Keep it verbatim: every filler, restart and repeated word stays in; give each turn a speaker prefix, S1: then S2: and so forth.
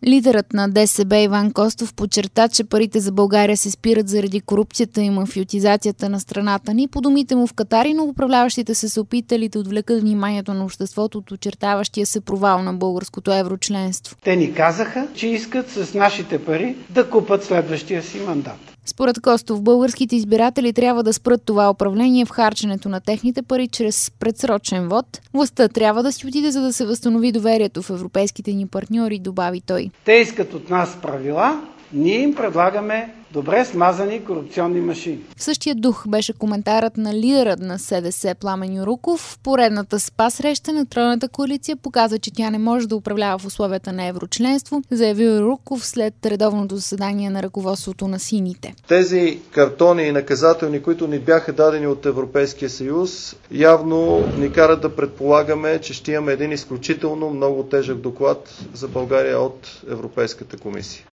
S1: Лидерът на ДСБ Иван Костов подчерта, че парите за България се спират заради корупцията и мафиотизацията на страната ни. По думите му в Катар, но управляващите са се опитали да отвлекат вниманието на обществото от очертаващия се провал на българското еврочленство.
S2: Те ни казаха, че искат с нашите пари да купат следващия си мандат.
S1: Според Костов, българските избиратели трябва да спрат това управление в харченето на техните пари чрез предсрочен вод. Властта трябва да си отиде, за да се възстанови доверието в европейските ни партньори, добави той.
S2: Те искат от нас правила, ние им предлагаме добре смазани корупционни машини.
S1: В същия дух беше коментарът на лидерът на СДС Пламен Юруков. Поредната СПА среща на тройната коалиция показва, че тя не може да управлява в условията на еврочленство, заявил Юруков след редовното заседание на ръководството на сините.
S3: Тези картони и наказателни, които ни бяха дадени от Европейския съюз, явно ни карат да предполагаме, че ще имаме един изключително много тежък доклад за България от Европейската комисия.